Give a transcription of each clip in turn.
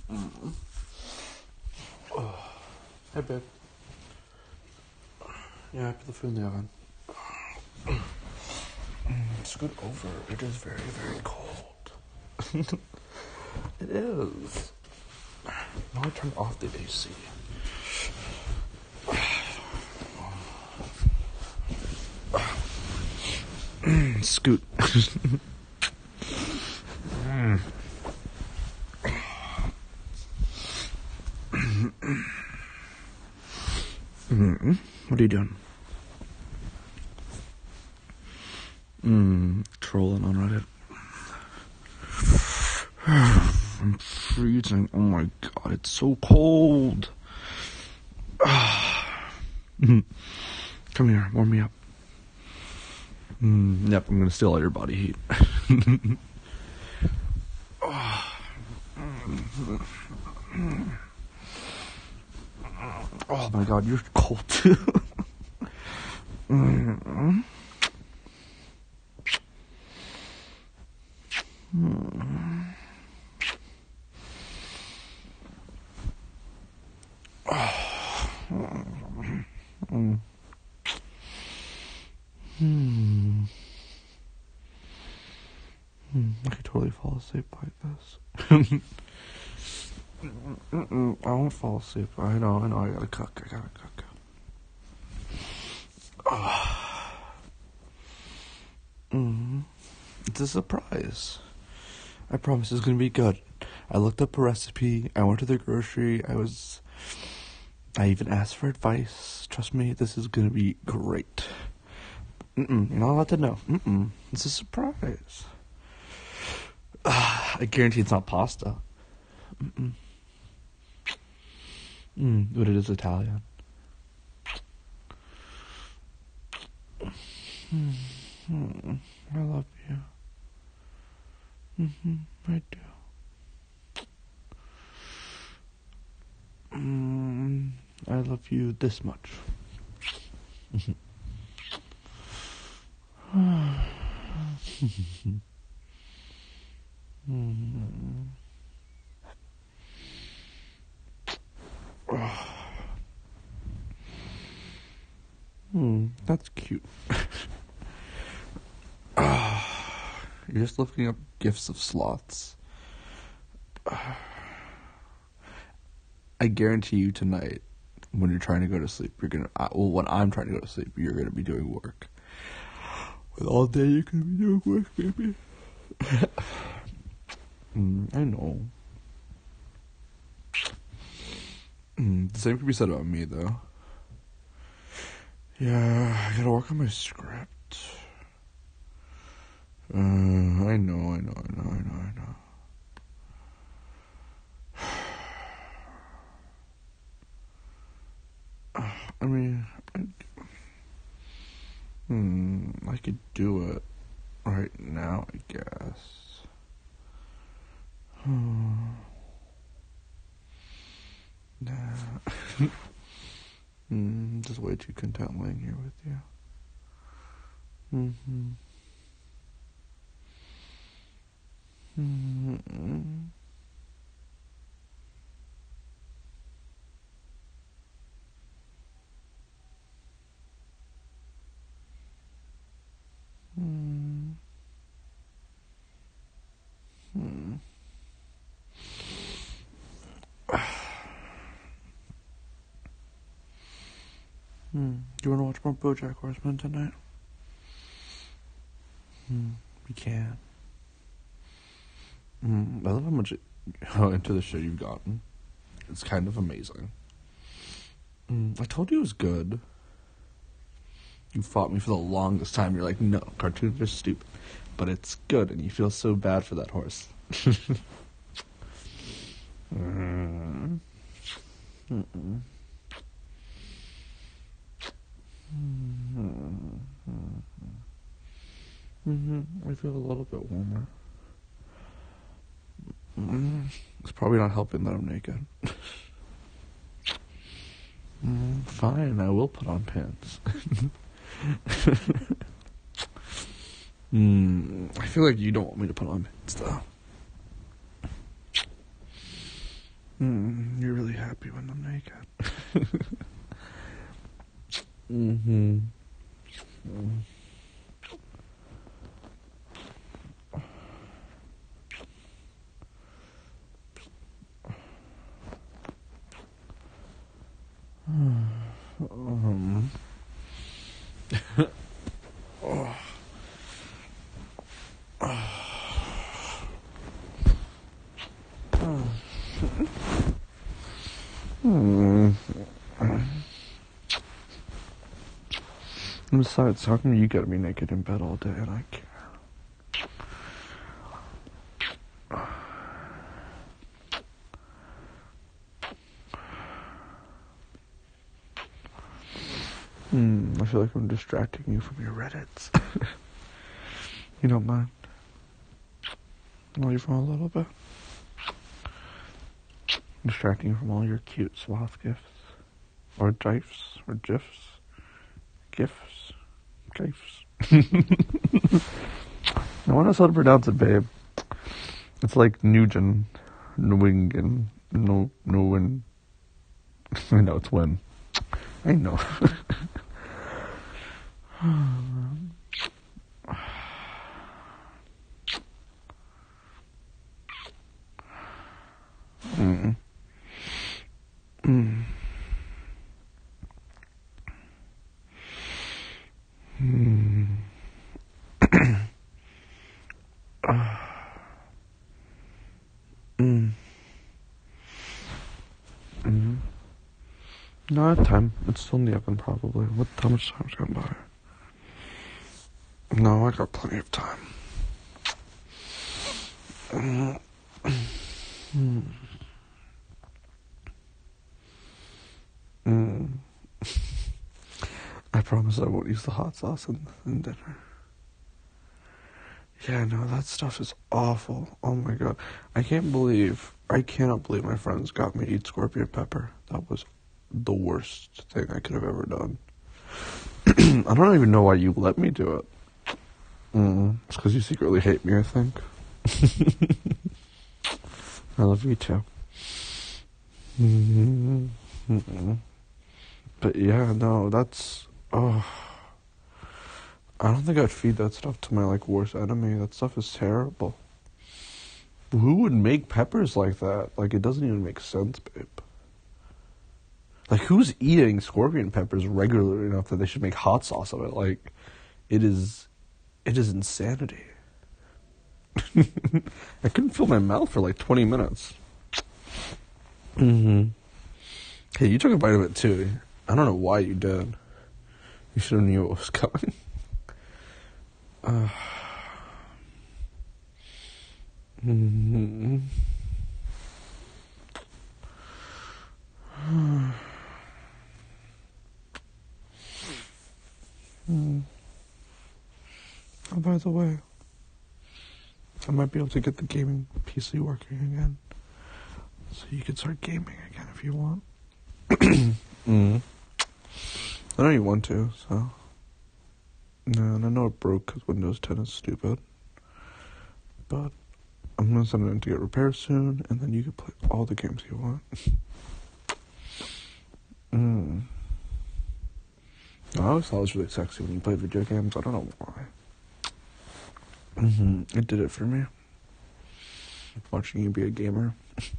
Hey, babe. Yeah, I put the food in the oven. Scoot over. It is very, very cold. It is. Now I turn off the AC. Scoot. What are you doing? Trolling on Reddit. I'm freezing. Oh my god, it's so cold. Come here, warm me up. Yep, I'm gonna steal all your body heat. Oh my god, you're cold too. I could totally fall asleep like this. I won't fall asleep. I know, I gotta cook. It's a surprise. I promise it's gonna be good. I looked up a recipe. I went to the grocery. I even asked for advice. Trust me, this is gonna be great. You're not allowed to know. It's a surprise. I guarantee it's not pasta. But it is Italian. I love you. I do. I love you this much. That's cute. You're just looking up gifts of sloths. I guarantee you tonight, when you're trying to go to sleep, when I'm trying to go to sleep, you're gonna be doing work. With all day, you're gonna be doing work, baby. I know. The same could be said about me, though. Yeah, I gotta work on my script. I know. I mean, I could do it right now, I guess. Nah. Just way too content laying here with you. Do you want to watch more BoJack Horseman tonight? We can. I love how into the show you've gotten. It's kind of amazing. I told you it was good. You fought me for the longest time. You're like, no, cartoons are stupid. But it's good, and you feel so bad for that horse. I feel a little bit warmer. It's probably not helping that I'm naked. Fine, I will put on pants. I feel like you don't want me to put on pants, though. You're really happy when I'm naked. Mm-hmm. Besides, how come you gotta be naked in bed all day and I can't? I feel like I'm distracting you from your Reddits. You don't mind? Not even a little bit? Distracting you from all your cute sloth gifts. Or gifs. Or gifs. Gifs. Gifs. I want to know how to pronounce it, babe. It's like Nugent. Nwingen. No-win. I know it's when. I know. No, I have time. It's still in the oven, probably. How much time's gone by? No, I got plenty of time. I promise I won't use the hot sauce in dinner. Yeah, no, that stuff is awful. Oh my god. I cannot believe my friends got me to eat scorpion pepper. That was the worst thing I could have ever done. I don't even know why you let me do it. It's because you secretly hate me, I think. I love you too. But yeah, no, that's... I don't think I'd feed that stuff to my, worst enemy. That stuff is terrible. Who would make peppers like that? It doesn't even make sense, babe. Who's eating scorpion peppers regularly enough that they should make hot sauce of it? It is insanity. I couldn't feel my mouth for 20 minutes. Hey, you took a bite of it too. I don't know why you did. You should have knew what was coming. Oh, by the way, I might be able to get the gaming PC working again. So you can start gaming again if you want. I know you want to, so. No, and I know it broke because Windows 10 is stupid. But I'm going to send it in to get repaired soon, and then you can play all the games you want. I always thought it was really sexy when you play video games. I don't know why. It did it for me. Watching you be a gamer.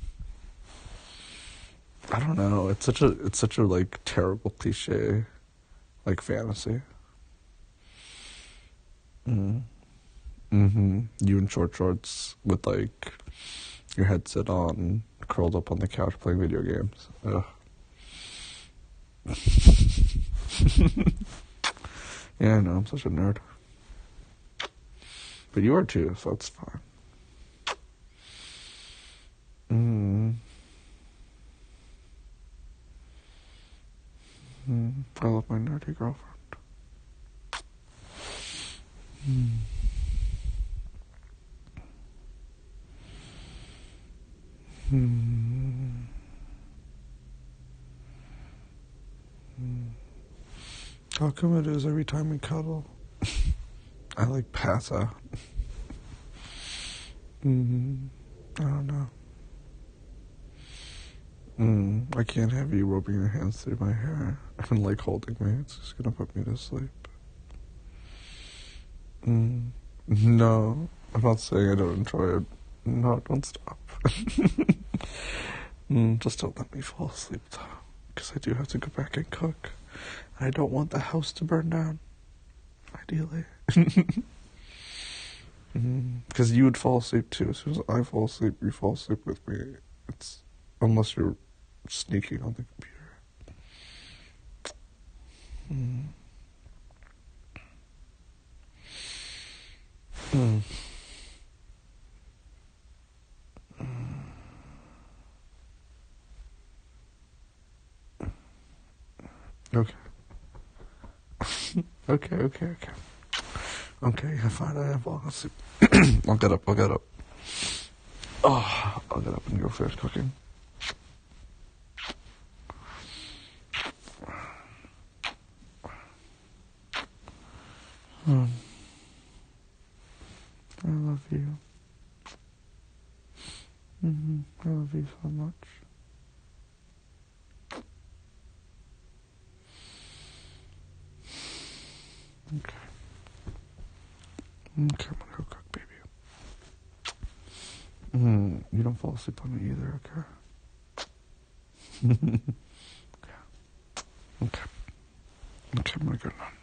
I don't know. It's such a terrible cliche, fantasy. You in short shorts with your headset on, curled up on the couch playing video games. Ugh. Yeah, I know, I'm such a nerd. But you are too, so that's fine. I love my nerdy girlfriend. How come it is every time we cuddle, I pass out? I don't know. I can't have you rubbing your hands through my hair and like holding me. It's just gonna put me to sleep. No, I'm not saying I don't enjoy it. No, don't stop. Just don't let me fall asleep though, because I do have to go back and cook. I don't want the house to burn down, ideally. Because you would fall asleep too. As soon as I fall asleep, you fall asleep with me. It's unless you're sneaking on the computer. Okay. Okay. Okay, yeah, fine, I have fallen asleep. I'll get up. Oh, I'll get up and go finish cooking. I love you. I love you so much. Okay. Okay, I'm gonna go cook, baby. You don't fall asleep on me either, okay? Okay. Okay, I'm gonna go now.